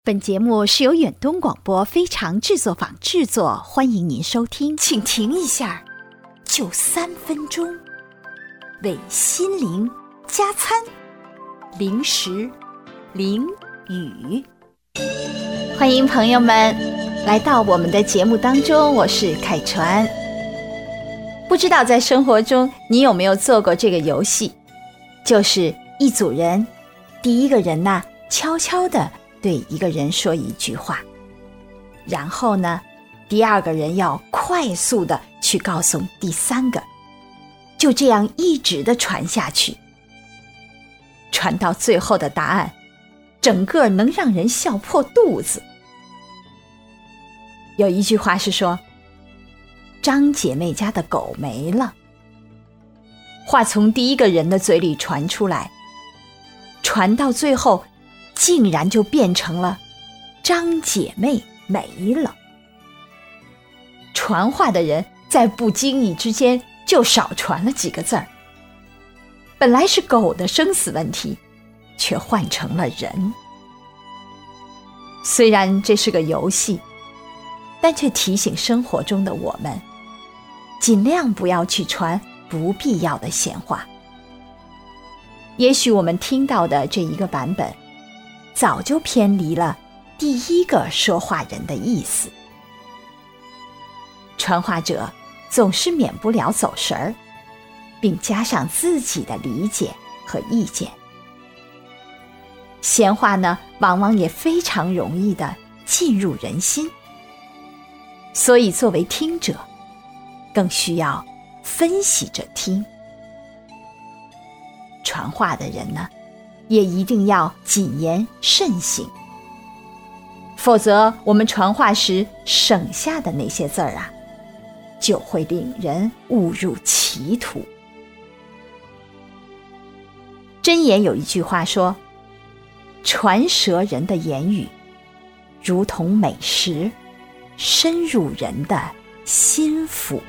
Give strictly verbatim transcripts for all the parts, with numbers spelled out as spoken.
本节目是由远东广播非常制作坊制作，欢迎您收听。请停一下，就三分钟，为心灵加餐，零食淋雨。欢迎朋友们来到我们的节目当中，我是凯传。不知道在生活中你有没有做过这个游戏，就是一组人，第一个人呢悄悄地对一个人说一句话，然后呢第二个人要快速地去告诉第三个，就这样一直地传下去，传到最后的答案整个能让人笑破肚子。有一句话是说，张姐妹家的狗没了。话从第一个人的嘴里传出来，传到最后竟然就变成了张姐妹没了。传话的人在不经意之间就少传了几个字儿，本来是狗的生死问题，却换成了人。虽然这是个游戏，但却提醒生活中的我们，尽量不要去传不必要的闲话。也许我们听到的这一个版本早就偏离了第一个说话人的意思，传话者总是免不了走神儿，并加上自己的理解和意见。闲话呢，往往也非常容易地进入人心，所以作为听者更需要分析着听。传话的人呢，也一定要谨言慎行，否则我们传话时省下的那些字儿啊，就会令人误入歧途。箴言有一句话说，传舌人的言语如同美食，深入人的心腹。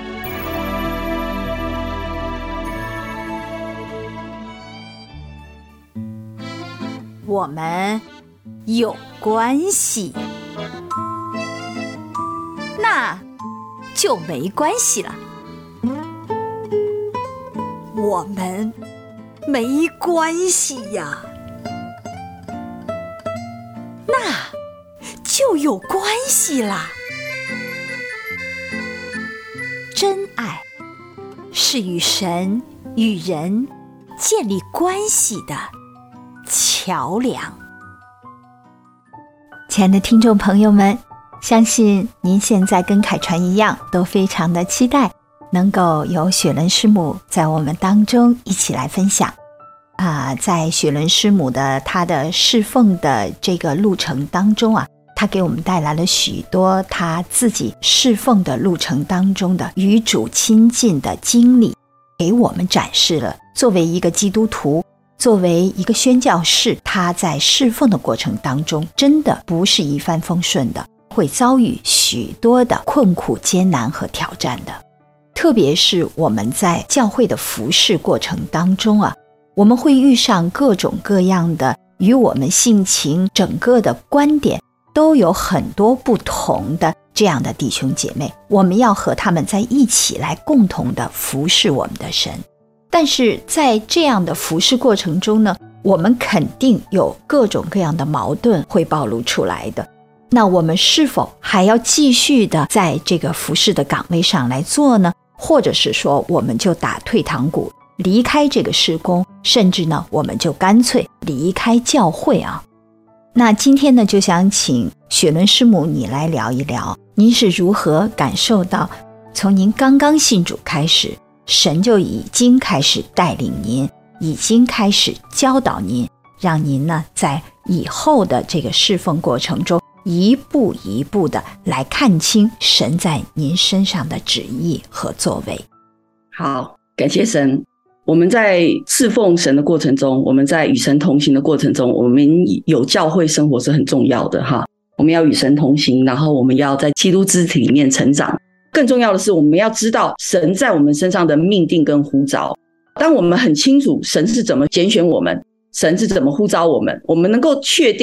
我们有关系，那就没关系了。我们没关系呀，那就有关系啦。真爱是与神与人建立关系的桥梁。亲爱的听众朋友们，相信您现在跟凯传一样，都非常的期待能够有雪伦师母在我们当中一起来分享。啊、呃，在雪伦师母的她的侍奉的这个路程当中啊，她给我们带来了许多她自己侍奉的路程当中的与主亲近的经历，给我们展示了作为一个基督徒，作为一个宣教士，他在侍奉的过程当中真的不是一帆风顺的，会遭遇许多的困苦艰难和挑战的。特别是我们在教会的服事过程当中啊，我们会遇上各种各样的与我们性情整个的观点都有很多不同的这样的弟兄姐妹，我们要和他们在一起来共同的服事我们的神。但是在这样的服事过程中呢，我们肯定有各种各样的矛盾会暴露出来的。那我们是否还要继续的在这个服事的岗位上来做呢？或者是说我们就打退堂鼓，离开这个事工，甚至呢我们就干脆离开教会啊。那今天呢，就想请雪伦师母你来聊一聊，您是如何感受到从您刚刚信主开始，神就已经开始带领您，已经开始教导您，让您呢在以后的这个侍奉过程中一步一步的来看清神在您身上的旨意和作为。 好，感谢神。我们在侍奉神的过程中，我们在与神同行的过程中，我们有教会生活是很重要的哈。我们要与神同行，然后我们要在基督肢体里面成长。更重要的是，我们要知道神在我们身上的命定跟呼召。当我们很清楚神是怎么拣选我们，神是怎么呼召我们，我们能够确定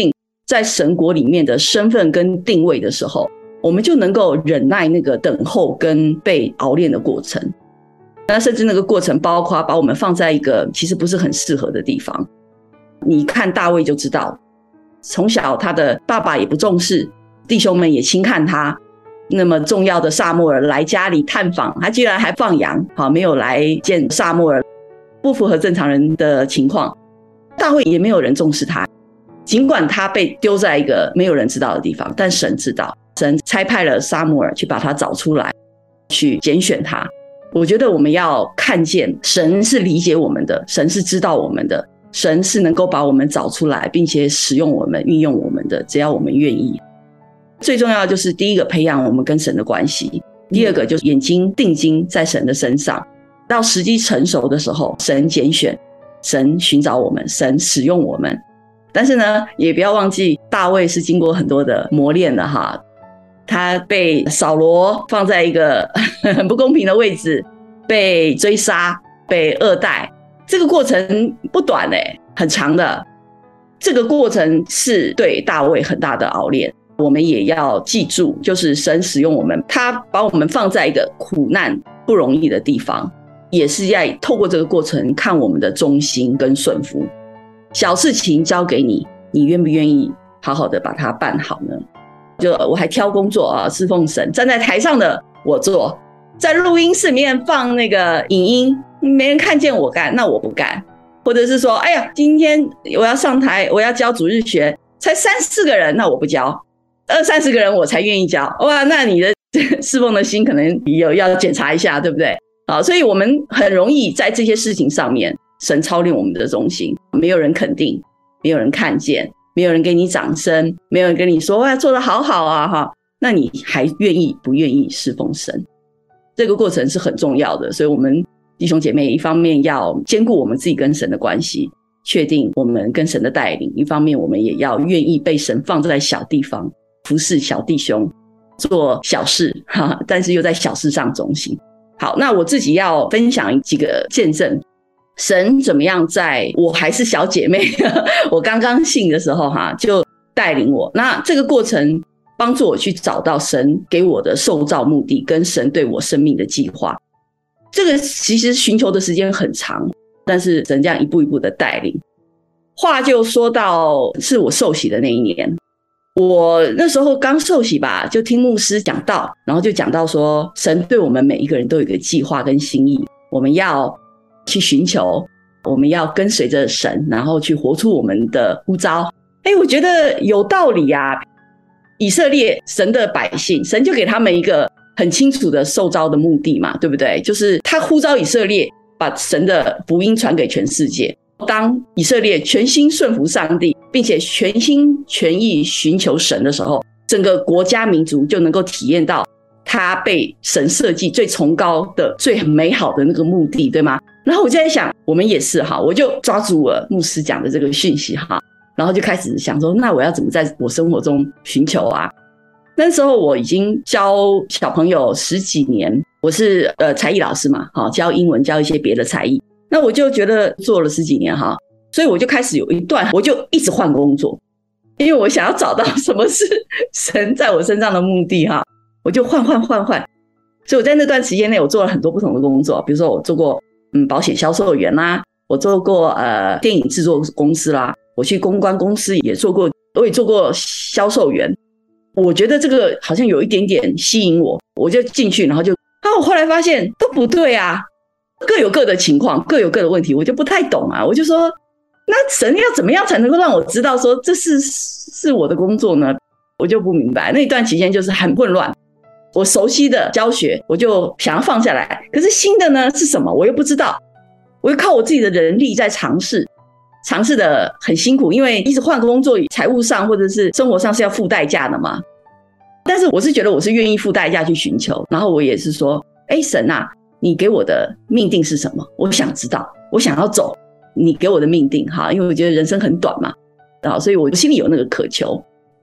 在神国里面的身份跟定位的时候，我们就能够忍耐那个等候跟被熬炼的过程。那甚至那个过程包括把我们放在一个其实不是很适合的地方。你看大卫就知道，从小他的爸爸也不重视，弟兄们也轻看他，那么重要的撒母耳来家里探访，他居然还放羊，好，没有来见撒母耳，不符合正常人的情况。大卫也没有人重视他，尽管他被丢在一个没有人知道的地方，但神知道，神差派了撒母耳去把他找出来，去拣选他。我觉得我们要看见神是理解我们的，神是知道我们的，神是能够把我们找出来并且使用我们运用我们的，只要我们愿意。最重要的就是第一个培养我们跟神的关系，第二个就是眼睛定睛在神的身上，到时机成熟的时候，神拣选，神寻找我们，神使用我们。但是呢，也不要忘记大卫是经过很多的磨练的哈，他被扫罗放在一个很不公平的位置，被追杀，被恶待，这个过程不短欸，很长的。这个过程是对大卫很大的熬炼。我们也要记住，就是神使用我们，他把我们放在一个苦难不容易的地方，也是在透过这个过程看我们的忠心跟顺服。小事情交给你，你愿不愿意好好的把它办好呢？就我还挑工作啊，侍奉神，站在台上的我做，在录音室里面放那个影音，没人看见我干，那我不干。或者是说，哎呀，今天我要上台，我要教主日学，才三四个人，那我不教，二三十个人我才愿意教。哇，那你的侍奉的心可能有要检查一下，对不对？好，所以我们很容易在这些事情上面，神操练我们的忠心，没有人肯定，没有人看见，没有人给你掌声，没有人跟你说哇做得好好啊哈，那你还愿意不愿意侍奉神？这个过程是很重要的，所以我们弟兄姐妹一方面要兼顾我们自己跟神的关系，确定我们跟神的带领，一方面我们也要愿意被神放在小地方服侍小弟兄，做小事哈，但是又在小事上忠心。好，那我自己要分享几个见证，神怎么样在我还是小姐妹我刚刚信的时候哈，就带领我。那这个过程帮助我去找到神给我的受造目的跟神对我生命的计划。这个其实寻求的时间很长，但是神这样一步一步的带领。话就说到是我受洗的那一年，我那时候刚受洗吧，就听牧师讲道，然后就讲到说神对我们每一个人都有一个计划跟心意，我们要去寻求，我们要跟随着神，然后去活出我们的呼召。哎，我觉得有道理啊。以色列神的百姓，神就给他们一个很清楚的受召的目的嘛，对不对？就是他呼召以色列把神的福音传给全世界。当以色列全心顺服上帝，并且全心全意寻求神的时候，整个国家民族就能够体验到他被神设计最崇高的最美好的那个目的，对吗？然后我就在想，我们也是哈，我就抓住了牧师讲的这个讯息哈，然后就开始想说，那我要怎么在我生活中寻求啊？那时候我已经教小朋友十几年，我是呃才艺老师嘛，好，教英文，教一些别的才艺。那我就觉得做了十几年哈，所以我就开始有一段，我就一直换工作，因为我想要找到什么是神在我身上的目的哈，我就换换换换。所以我在那段时间内，我做了很多不同的工作，比如说我做过嗯保险销售员啦，我做过呃电影制作公司啦，我去公关公司也做过，我也做过销售员。我觉得这个好像有一点点吸引我，我就进去，然后就啊，我后来发现都不对啊，各有各的情况，各有各的问题，我就不太懂啊。我就说，那神要怎么样才能够让我知道说这是是我的工作呢？我就不明白。那一段期间就是很混乱，我熟悉的教学我就想要放下来，可是新的呢是什么我又不知道，我又靠我自己的人力在尝试，尝试的很辛苦，因为一直换工作，财务上或者是生活上是要付代价的嘛。但是我是觉得我是愿意付代价去寻求，然后我也是说，哎，神啊，你给我的命定是什么？我想知道，我想要走你给我的命定哈，因为我觉得人生很短嘛，啊，所以我心里有那个渴求。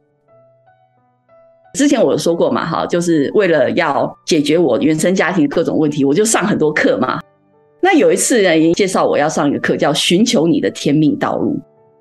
之前我有说过嘛，哈，就是为了要解决我原生家庭的各种问题，我就上很多课嘛。那有一次呢，也介绍我要上一个课，叫寻求你的天命道路。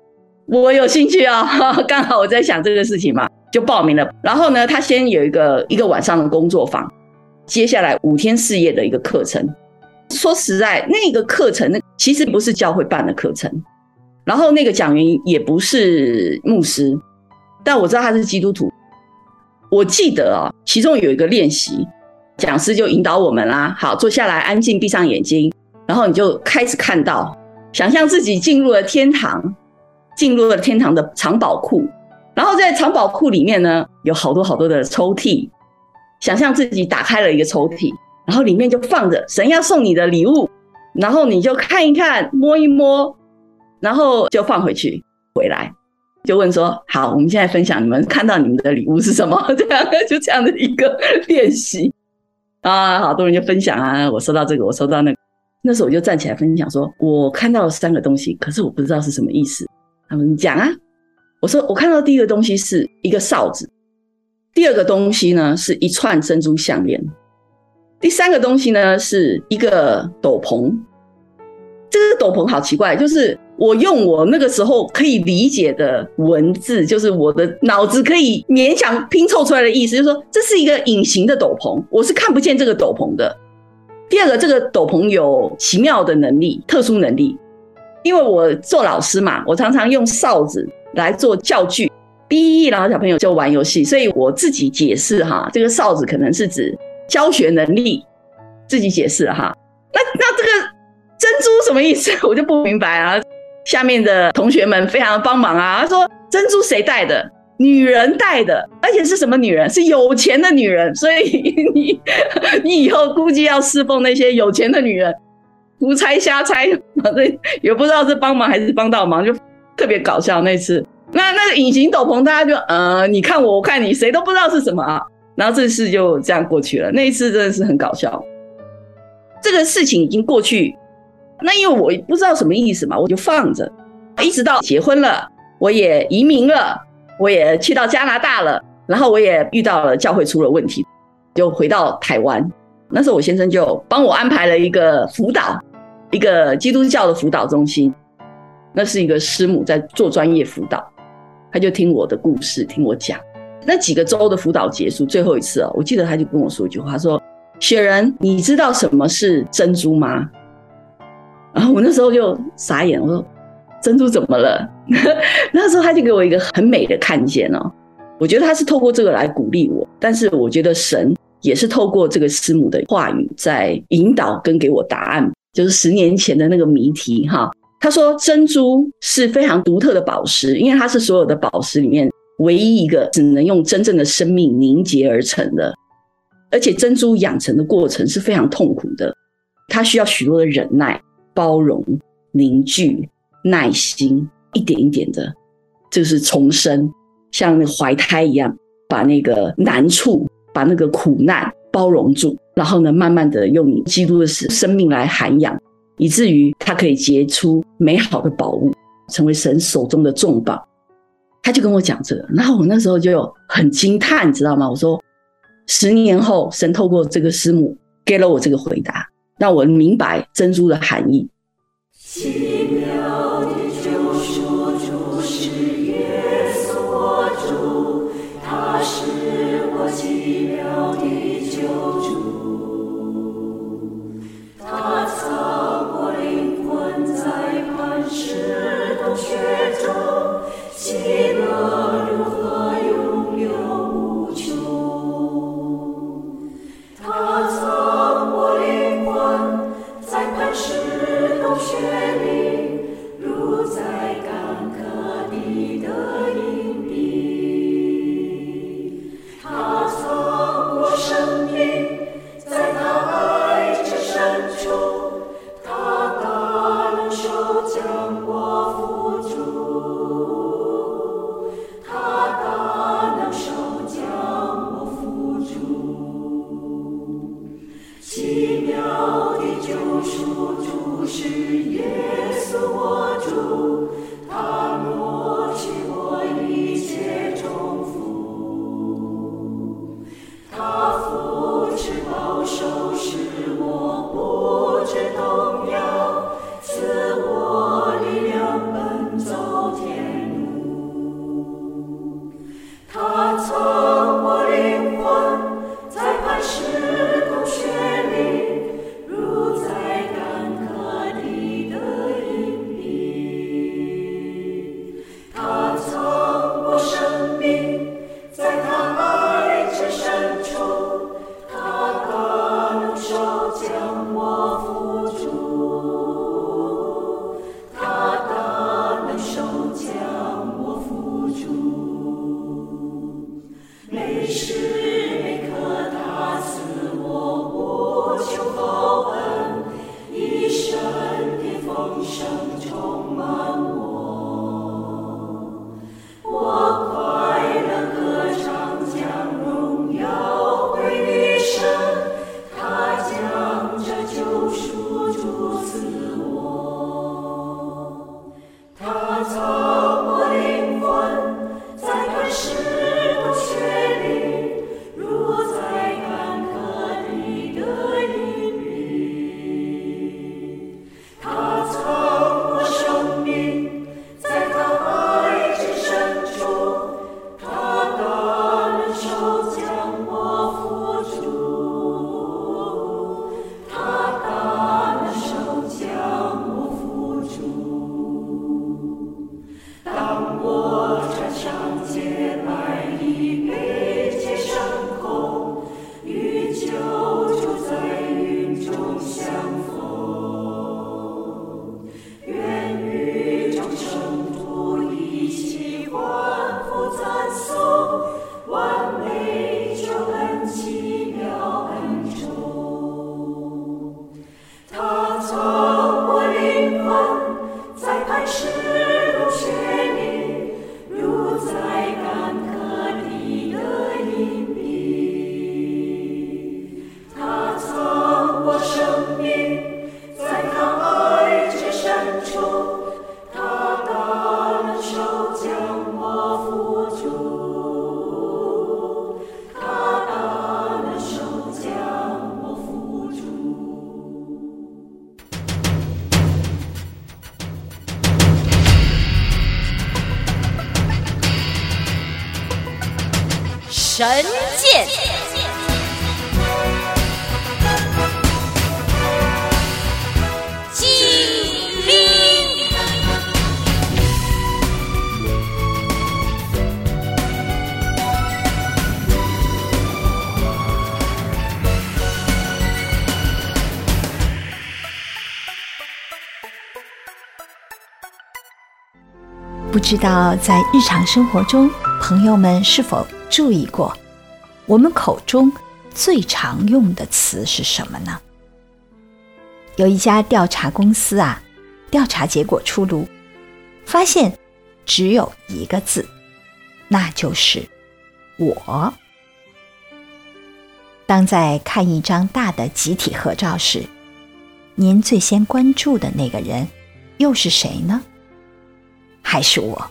我有兴趣啊、哦，刚好我在想这个事情嘛，就报名了。然后呢，他先有一个一个晚上的工作坊，接下来五天四夜的一个课程。说实在，那个课程其实不是教会办的课程，然后那个讲员也不是牧师，但我知道他是基督徒。我记得啊、哦，其中有一个练习，讲师就引导我们啦，好，坐下来，安静，闭上眼睛，然后你就开始看到，想象自己进入了天堂，进入了天堂的藏宝库，然后在藏宝库里面呢，有好多好多的抽屉，想象自己打开了一个抽屉，然后里面就放着神要送你的礼物，然后你就看一看，摸一摸，然后就放回去，回来就问说，好，我们现在分享你们看到你们的礼物是什么？这样就这样的一个练习啊，好多人就分享啊，我收到这个，我收到那个。那时候我就站起来分享说，我看到了三个东西，可是我不知道是什么意思。他们讲啊，我说我看到第一个东西是一个哨子，第二个东西呢是一串珍珠项链，第三个东西呢是一个斗篷。这个斗篷好奇怪，就是我用我那个时候可以理解的文字，就是我的脑子可以勉强拼凑出来的意思，就是说这是一个隐形的斗篷，我是看不见这个斗篷的。第二个，这个斗篷有奇妙的能力，特殊能力。因为我做老师嘛，我常常用哨子来做教具，哔，然后小朋友就玩游戏，所以我自己解释哈，这个哨子可能是指教学能力，自己解释哈。那那这个珍珠什么意思？我就不明白啊。下面的同学们非常帮忙啊，他说珍珠谁戴的？女人戴的，而且是什么女人？是有钱的女人。所以你你以后估计要侍奉那些有钱的女人，胡猜瞎猜，反正也不知道是帮忙还是帮倒忙，就特别搞笑那次。那那个隐形斗篷，大家就呃，你看我，我看你，谁都不知道是什么啊。然后这次就这样过去了。那一次真的是很搞笑。这个事情已经过去，那因为我不知道什么意思嘛，我就放着，一直到结婚了，我也移民了，我也去到加拿大了，然后我也遇到了教会出了问题，就回到台湾。那时候我先生就帮我安排了一个辅导，一个基督教的辅导中心，那是一个师母在做专业辅导，他就听我的故事，听我讲。那几个周的辅导结束，最后一次、哦、我记得他就跟我说一句话，他说，雪人，你知道什么是珍珠吗？然后我那时候就傻眼，我说珍珠怎么了？那时候他就给我一个很美的看见哦，我觉得他是透过这个来鼓励我，但是我觉得神也是透过这个师母的话语在引导跟给我答案，就是十年前的那个谜题哈。他说珍珠是非常独特的宝石，因为它是所有的宝石里面唯一一个只能用真正的生命凝结而成的，而且珍珠养成的过程是非常痛苦的，它需要许多的忍耐、包容、凝聚、耐心，一点一点的就是重生，像那个怀胎一样，把那个难处，把那个苦难包容住，然后呢慢慢的用你基督的生命来涵养，以至于它可以结出美好的宝物，成为神手中的重宝。他就跟我讲这个，然后我那时候就很惊叹，知道吗？我说十年后神透过这个师母给了我这个回答，让我明白珍珠的含义。 奇妙的救赎主是耶稣我主，他是我奇妙的救主，他藏我灵魂在磐石洞穴中，喜乐如何永流无穷，他藏我灵魂在磐石洞穴里， 曾我灵魂在磐石洞穴里，如在干涸地的阴蔽。他曾我生命在他爱之深处，他大能手将我扶住，他大能手将我扶住。每时每刻他赐我无穷厚恩，一生的丰盛充满我。我快乐歌唱，将荣耀归于神，他将这救赎主赐我。他曾我灵魂在磐石洞穴里，如在干涸地的阴蔽。他曾我生命在他爱之深处，他大能手将我扶住，他大能手将我扶住。当我穿上洁白的背肩上空，与救主在云中相逢，愿与众圣徒一起欢呼赞颂，完美救恩奇妙恩宠。他曾我灵魂在磐石洞穴里，如在干涸地的阴蔽。他曾我生命在他爱之深处，他大能手将我扶住，他大能手将我扶住。 神剑，机灵。 不知道在日常生活中，朋友们是否注意过，我们口中最常用的词是什么呢？有一家调查公司啊，调查结果出炉，发现只有一个字，那就是我。当在看一张大的集体合照时，您最先关注的那个人又是谁呢？还是我？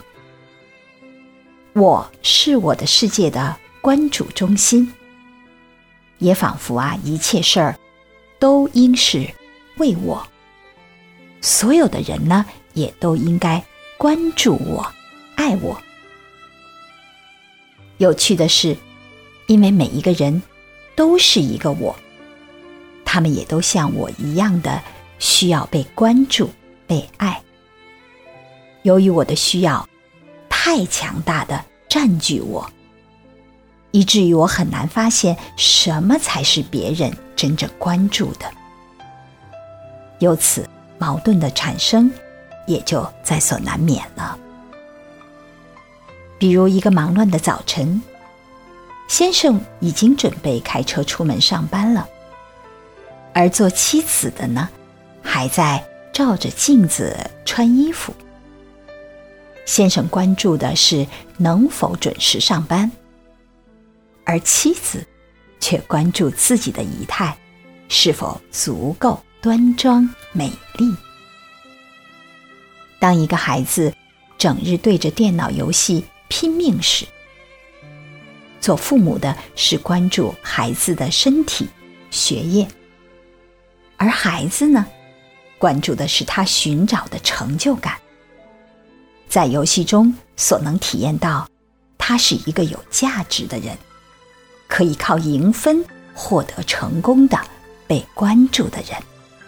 我是我的世界的关注中心，也仿佛啊，一切事儿都应是为我。所有的人呢，也都应该关注我，爱我。有趣的是，因为每一个人都是一个我，他们也都像我一样的需要被关注、被爱。由于我的需要太强大的占据我，以至于我很难发现什么才是别人真正关注的。由此，矛盾的产生也就在所难免了。比如一个忙乱的早晨，先生已经准备开车出门上班了，而做妻子的呢，还在照着镜子穿衣服。先生关注的是能否准时上班，而妻子却关注自己的仪态是否足够端庄美丽。当一个孩子整日对着电脑游戏拼命时，做父母的是关注孩子的身体、学业，而孩子呢，关注的是他寻找的成就感。在游戏中所能体验到他他是一个有价值的人，可以靠赢分获得成功的被关注的人。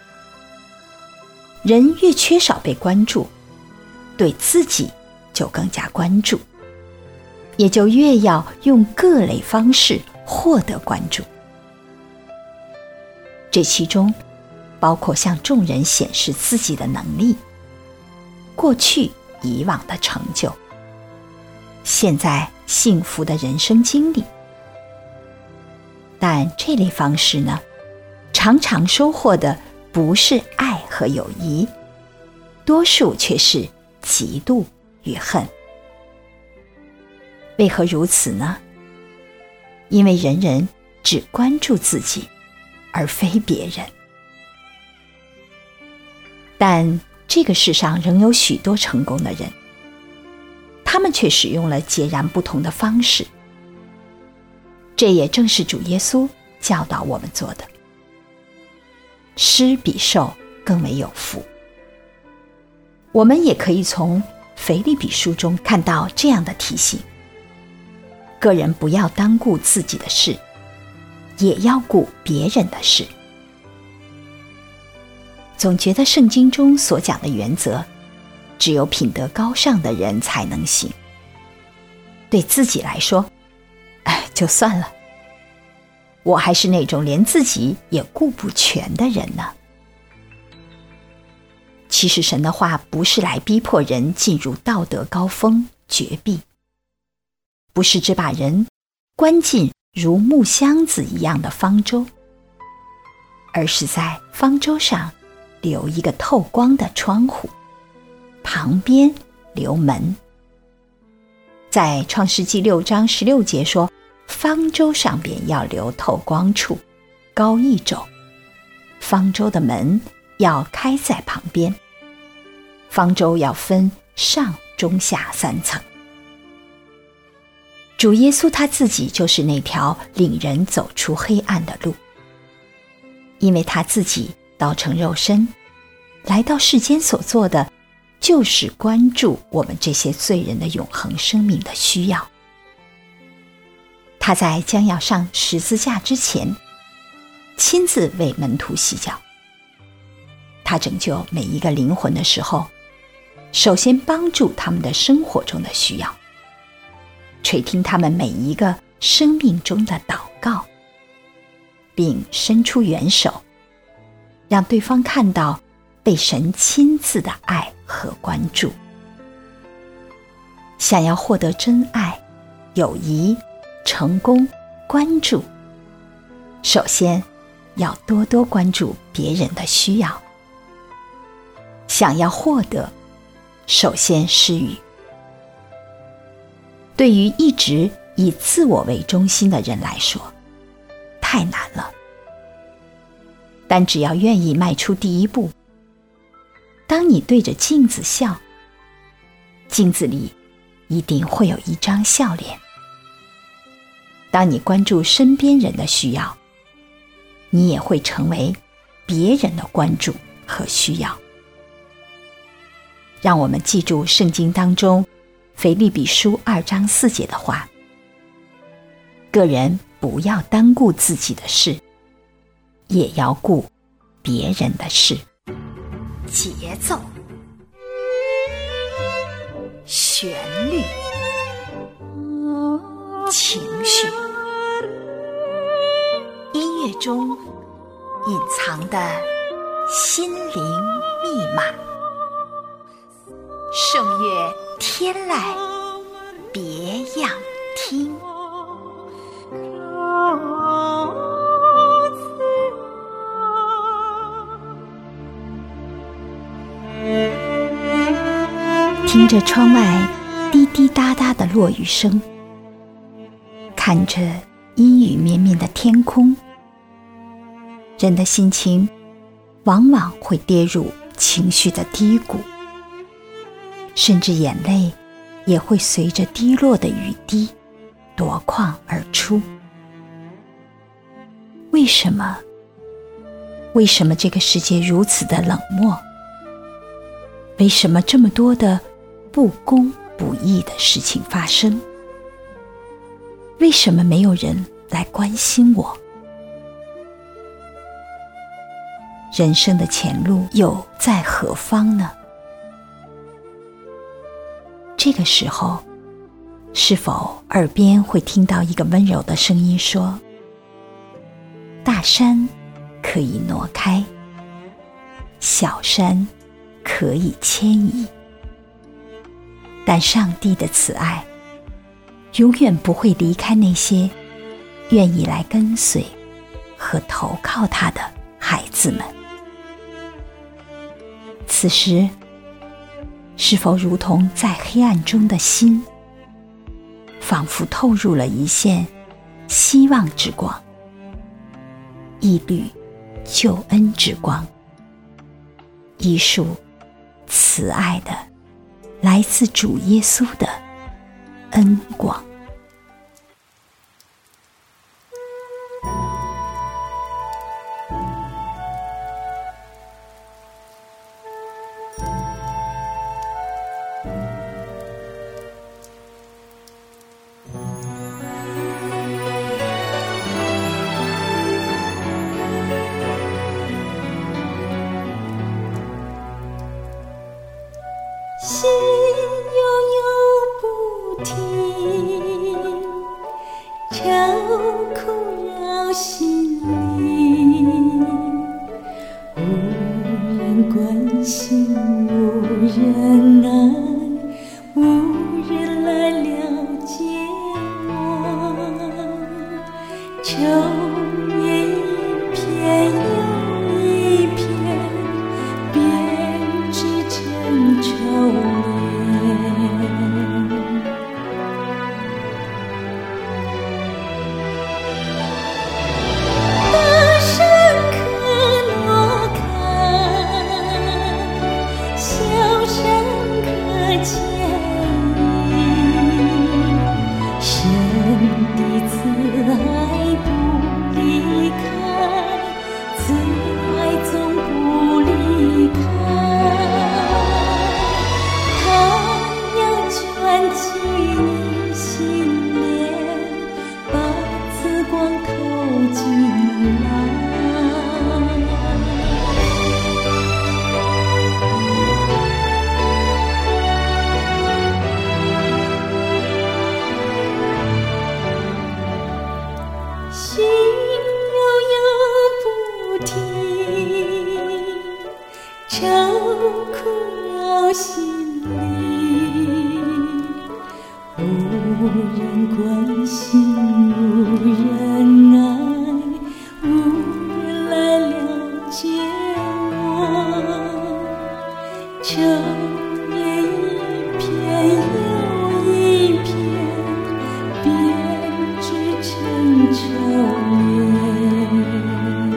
人越缺少被关注，对自己就更加关注，也就越要用各类方式获得关注。这其中包括向众人显示自己的能力，过去以往的成就，现在幸福的人生经历。但这类方式呢，常常收获的不是爱和友谊，多数却是嫉妒与恨。为何如此呢？因为人人只关注自己，而非别人。但这个世上仍有许多成功的人，他们却使用了截然不同的方式。这也正是主耶稣教导我们做的。施比受更为有福。我们也可以从腓立比书中看到这样的提醒：个人不要单顾自己的事，也要顾别人的事。总觉得圣经中所讲的原则，只有品德高尚的人才能行。对自己来说，哎，就算了，我还是那种连自己也顾不全的人呢。其实神的话不是来逼迫人进入道德高峰绝壁，不是只把人关进如木箱子一样的方舟，而是在方舟上留一个透光的窗户，旁边留门。在创世纪六章十六节说，方舟上边要留透光处，高一肘，方舟的门要开在旁边，方舟要分上中下三层。主耶稣他自己就是那条领人走出黑暗的路，因为他自己道成肉身，来到世间所做的就是关注我们这些罪人的永恒生命的需要。他在将要上十字架之前，亲自为门徒洗脚。他拯救每一个灵魂的时候，首先帮助他们的生活中的需要，垂听他们每一个生命中的祷告，并伸出援手，让对方看到被神亲自的爱和关注。想要获得真爱、友谊、成功、关注，首先要多多关注别人的需要。想要获得，首先施予。对于一直以自我为中心的人来说，太难了。但只要愿意迈出第一步，当你对着镜子笑，镜子里一定会有一张笑脸。当你关注身边人的需要，你也会成为别人的关注和需要。让我们记住圣经当中腓立比书二章四节的话：个人不要单顾自己的事，也要顾别人的事。节奏、旋律、情绪，音乐中隐藏的心灵密码。圣乐天籁，别样听。听着窗外滴滴答答的落雨声，看着阴雨绵绵的天空，人的心情往往会跌入情绪的低谷，甚至眼泪也会随着滴落的雨滴夺眶而出。为什么？为什么这个世界如此的冷漠？为什么这么多的不公不义的事情发生？ 为什么没有人来关心我？人生的前路又在何方呢？这个时候，是否耳边会听到一个温柔的声音说：大山可以挪开，小山可以迁移，但上帝的慈爱永远不会离开那些愿意来跟随和投靠他的孩子们。此时，是否如同在黑暗中的心，仿佛透入了一线希望之光，一缕救恩之光，一束慈爱的来自主耶稣的恩光。 心悠悠不停，愁苦扰心灵，无人关心，无人爱，无人来了解我，愁也一片又一片，编织成愁莲。大山可挪开，小山可迁移，神的慈爱不离开，慈爱总不离开。它要卷起你心莲，把慈光透进来。心悠悠不停，愁苦扰心灵，无人关心，无人爱，无人来了解我，愁也一片又一片，编织成愁莲。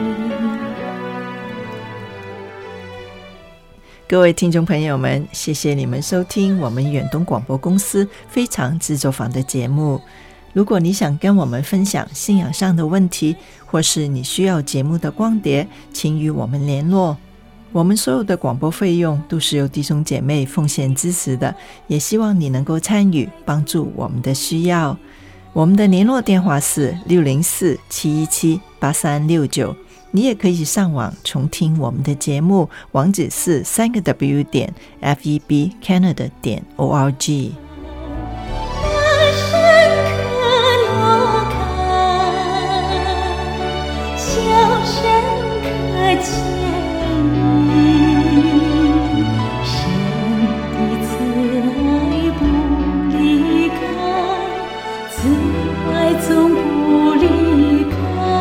各位听众朋友们，谢谢你们收听我们远东广播公司非常制作坊的节目。如果你想跟我们分享信仰上的问题，或是你需要节目的光碟，请与我们联络。我们所有的广播费用都是由弟兄姐妹奉献支持的，也希望你能够参与，帮助我们的需要。我们的联络电话是六零四七一七八三六九，你也可以上网重听我们的节目，网址是三个 W 点 F E B Canada 点 O R G。 大山可挪开，小山可迁移，神的慈爱不离开，慈爱总不离开。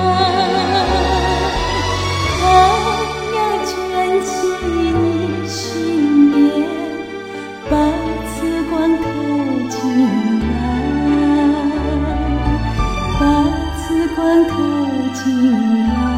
它要卷起你心莲，把慈光透进来，把慈光透进来。